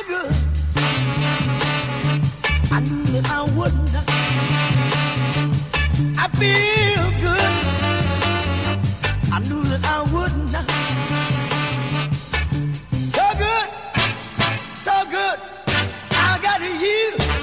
good. I knew that I wouldn't. I feel good. I knew that I wouldn't. So good, so good. I got you.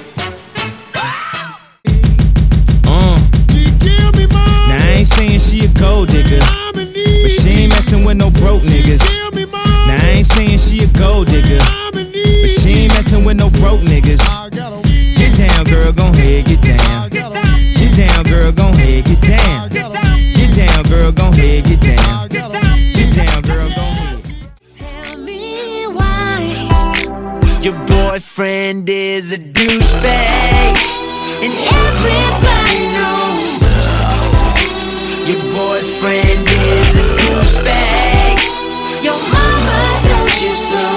Now I ain't saying she a gold digger, but she ain't messing with no broke niggas. Now I ain't saying she a gold digger, but she ain't messing with no broke niggas. Get down, girl, gon' head, get down. Get down, girl, gon' head, get down. Get down, girl, gon' head, get down. Get down, girl, gon' head. Tell me why your boyfriend is a douchebag, and everybody knows your boyfriend is a douchebag. Your mama told you so.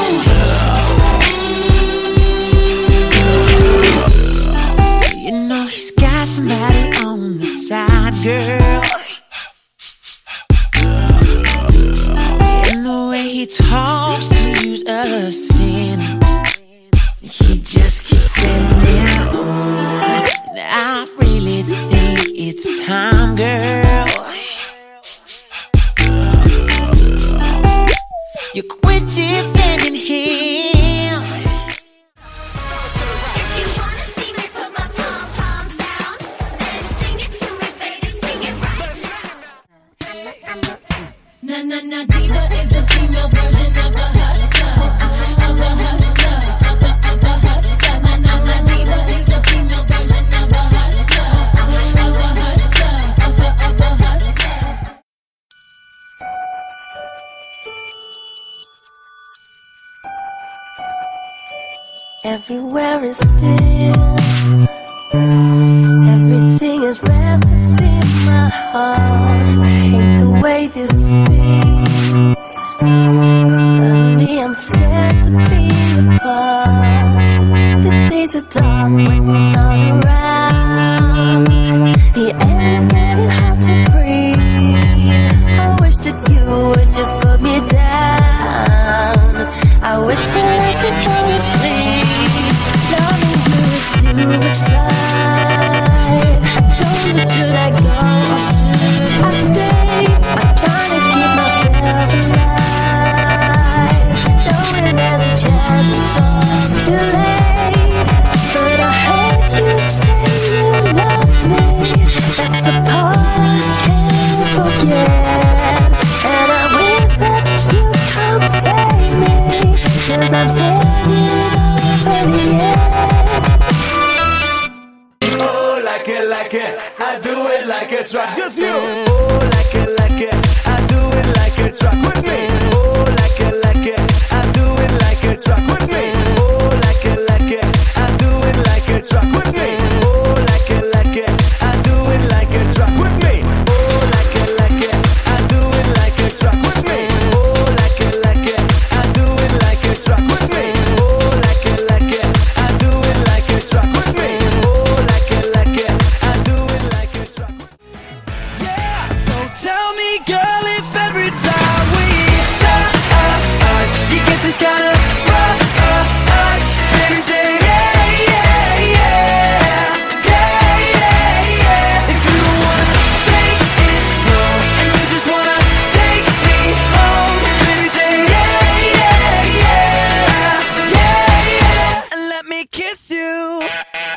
You know he's got somebody on the side, girl. And the way he talks to you's a sin. He just keeps saying it on. And I really think it's time, girl. You quit defending him. If you wanna see me put my pom-poms down, then sing it to me, baby, sing it right now. Na diva is a female version of a hustler, of a hustler, of a hustler. Na diva is a female version of a hustler, of a hustler, of a hustler. Everywhere is still. Everything is restless in my heart. I hate the way this feels. Suddenly I'm scared to be apart. The days are dark when you're not around. The air is getting hard to breathe. I wish that you would just put me down. I wish that I could fall asleep. Loving you is suicide. Don't know, should I go or should I stay? I'm trying to keep myself alive. Knowing there's a chance it's all too late. But I heard you say you love me. That's the part I can't forget. And I wish that you come save me. Cause I'm standing over the edge. Oh, like it, I do it like a track. Just you. Oh, like it, I do it like a track with me. Oh, like it, I do it like a track with me. Oh, like it, I do it like a track with me. Oh, like it, I do it like a track with me. Oh, like it, I do it like a track with me. Oh, like it, I do it like a track with me. Oh, like it, I do it like a track with me. Oh, like it, I do it like a track with me. Yeah, so tell me, girl, if every time we touch, you get this kind of rush. Baby, say yeah, yeah, yeah, yeah, yeah, yeah. If you don't wanna take it slow and you just wanna take me home, baby, say yeah, yeah, yeah, yeah, yeah, and let me kiss you.